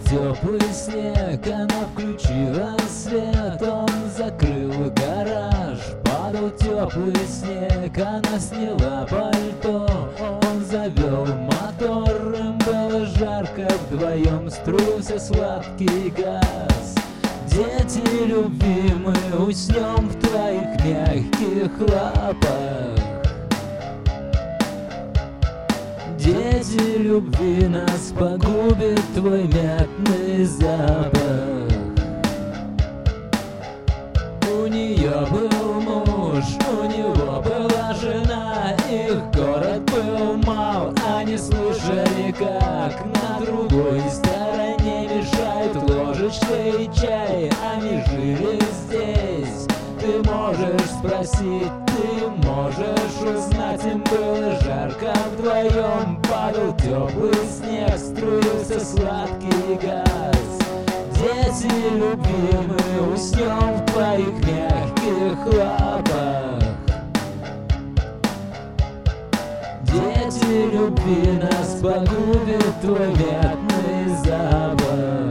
теплый снег, она включила свет, он закрыл гараж. Падал теплый снег, она сняла пальто, он завел мотор, им было жарко, вдвоем струился сладкий газ. Дети любимые, уснем в твоих мягких лапах. Дети любви, нас погубит твой мятный запах. У нее был муж, у него была жена, их город был мал, они слушали, как на другой стороне мешают ложечкой чай. Они жили здесь, ты можешь спросить, ты можешь узнать, им было жарко вдвоем, падал теплый снег, струился сладкий газ. Дети любимые, уснем в твоих мягких лапах. Дети любви, нас погубит твой мятный запах.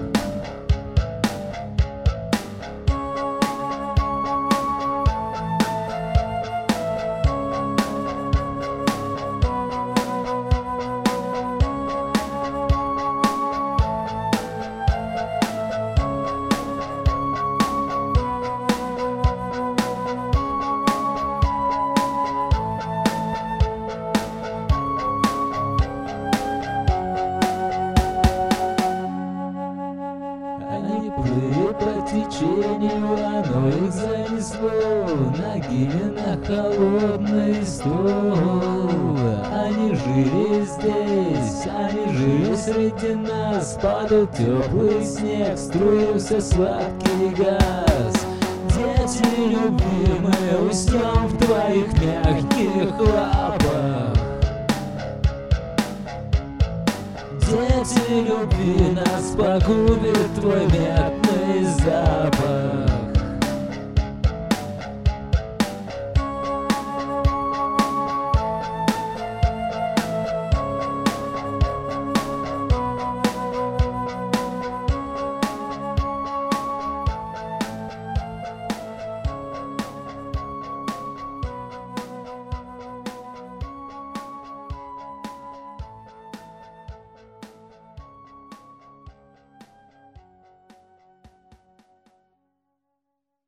Они плыли по течению, оно их занесло ногими на холодный стол. Они жили здесь, они жили среди нас, падал теплый снег, струился сладкий газ. Дети любимые, уснем в твоих мягких лапах. Дети любви, нас погубит твой мятный запах.